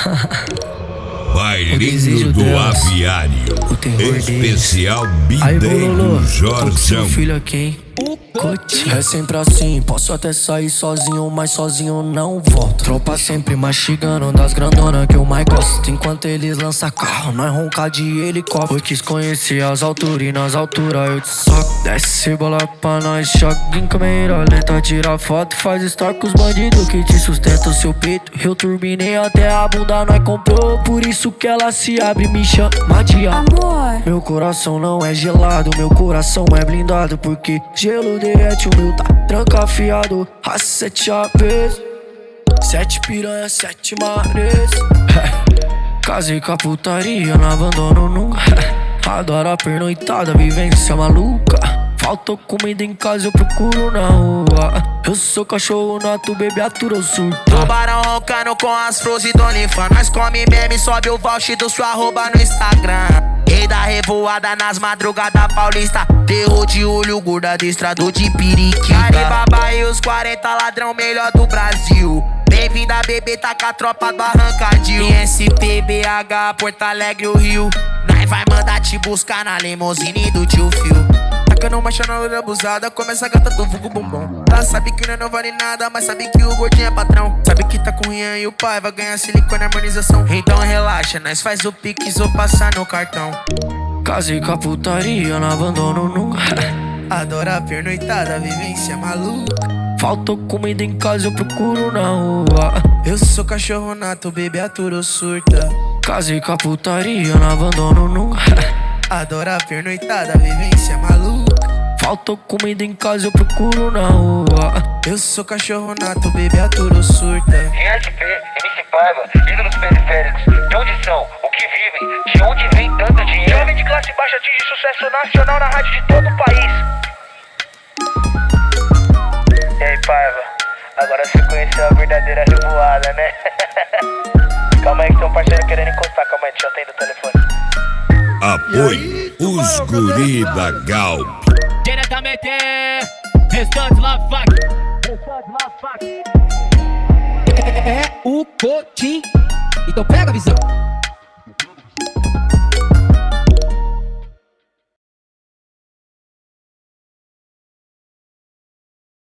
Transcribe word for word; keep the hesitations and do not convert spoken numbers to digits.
Bailinho do delas, Aviário, especial B-Day do Jorjão. Filho aqui, hein? É sempre assim, posso até sair sozinho, mas sozinho não volto. Tropa sempre mastigando das grandonas que eu mais gosto. Enquanto eles lançam carro, nós ronca de helicóptero. Eu quis conhecer as alturas e nas alturas eu te soco. Desce bola pra nós, choque em câmera lenta. Tira foto, faz story com os bandidos que te sustentam seu peito. Eu turbinei até a bunda, nós comprou. Por isso que ela se abre e me chama de amor. Meu coração não é gelado, meu coração é blindado. Porque gelo derrete, o meu tá trancafiado. A sete aves, sete piranha, sete mares. Casei com a putaria, não abandono nunca. Adoro a pernoitada, vivência maluca. Faltou comida em casa, eu procuro na rua. Eu sou cachorro nato, bebê atura, eu surto. Tubarão roncando com as flores do Onlyfans. Nós come meme, sobe o voucher do sua arroba no Instagram. Rei da revoada nas madrugadas paulista. Terror de olho, gordo adestrador de periquita. Caribaba e os quarenta ladrão melhor do Brasil. Bem-vinda, bebê, tá com a tropa do Arrancadil. S P, B H, Porto Alegre, o Rio. Nós vai mandar te buscar na limousine do tio Phil. Tacando marcha na hora abusada, começa a gata do vulgo bombom. Ela sabe que não, não vale nada, mas sabe que o gordinho é patrão. Sabe que tá com o Rian e o pai vai ganhar silicone e harmonização. Então relaxa, nós faz o pix ou passar no cartão. Casei com a putaria, não abandono nunca. Adora a pernoitada, vivência maluca. Faltou comida em casa, eu procuro na rua. Eu sou cachorro nato, bebê atura ou surta. Casei com a putaria, não abandono nunca. Adora a pernoitada, vivência maluca. Faltou comida em casa, eu procuro na rua. Eu sou cachorro nato, bebê atura ou surta. S P, M C Paiva, ídolos periféricos. De onde são? O que vivem? De onde vem tanto dinheiro? Jovem de classe baixa atinge sucesso nacional na rádio de todo o país. E aí, Paiva, agora você conheceu a verdadeira revoada, né? Calma aí que tem um parceiro querendo encostar, calma aí, deixa eu atender o telefone. Apoie os guri da Galp. Diretamente, restante lá, fac. É o Cotim. Então pega a visão.